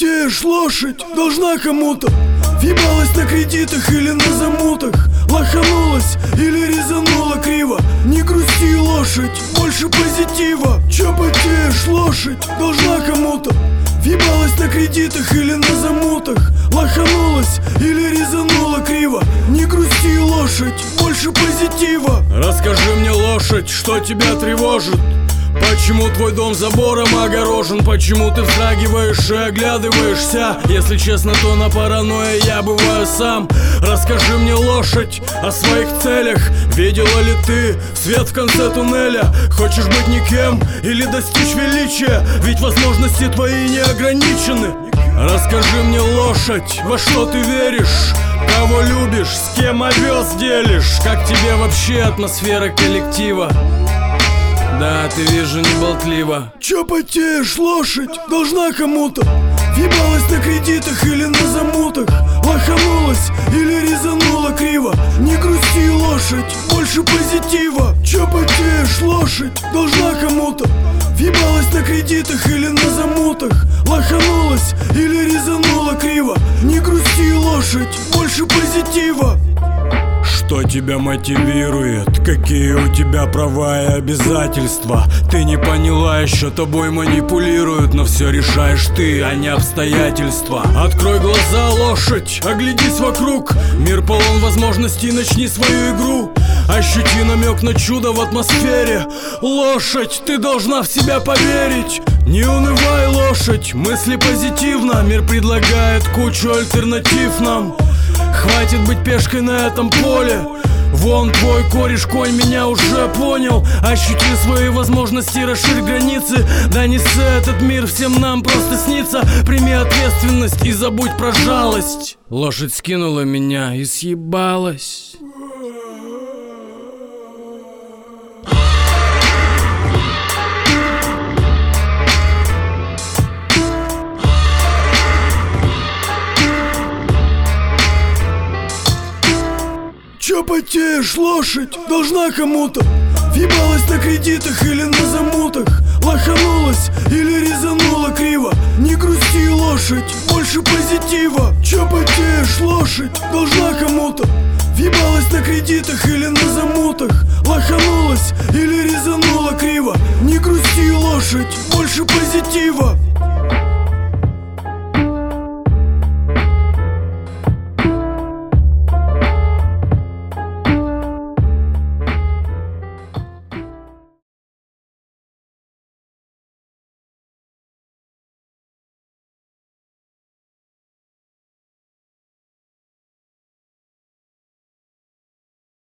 потеешь, лошадь должна кому-то. Въебалась на кредитах или на замутах, лоханулась или резанула криво. Не грусти, лошадь, больше позитива. Чё потеешь, лошадь должна кому-то. Въебалась на кредитах или на замутах, лоханулась или резанула криво. Не грусти, лошадь, больше позитива. Расскажи мне, лошадь, что тебя тревожит? Почему твой дом забором огорожен? Почему ты вздрагиваешь и оглядываешься? Если честно, то на паранойя я бываю сам. Расскажи мне, лошадь, о своих целях. Видела ли ты свет в конце туннеля? Хочешь быть никем или достичь величия? Ведь возможности твои не ограничены. Расскажи мне, лошадь, во что ты веришь? Кого любишь, с кем овес делишь? Как тебе вообще атмосфера коллектива? Да, ты, вижу, не болтлива. Чё потеешь, лошадь должна кому-то. Въебалась на кредитах или на замутах, лоханулась или резанула криво. Не грусти, лошадь, больше позитива. Чё потеешь, лошадь должна кому-то. Въебалась на кредитах или на замутах, лоханулась или резанула криво. Не грусти, лошадь, больше позитива. Что тебя мотивирует? Какие у тебя права и обязательства? Ты не поняла еще, тобой манипулируют, но все решаешь ты, а не обстоятельства. Открой глаза, лошадь, оглядись вокруг. Мир полон возможностей, начни свою игру. Ощути намек на чудо в атмосфере. Лошадь, ты должна в себя поверить. Не унывай, лошадь, мысли позитивно. Мир предлагает кучу альтернатив нам. Хватит быть пешкой на этом поле. Вон твой кореш-конь меня уже понял. Ощути свои возможности, расширь границы. Да не этот мир всем нам просто снится. Прими ответственность и забудь про жалость. Лошадь скинула меня и съебалась. Чё потеешь, лошадь должна кому-то. Въебалась на кредитах или на замутах, лоханулась или резанула криво. Не грусти, лошадь, больше позитива. Чё потеешь, лошадь должна кому-то. Въебалась на кредитах или на замутах, лоханулась или резанула криво. Не грусти, лошадь, больше позитива.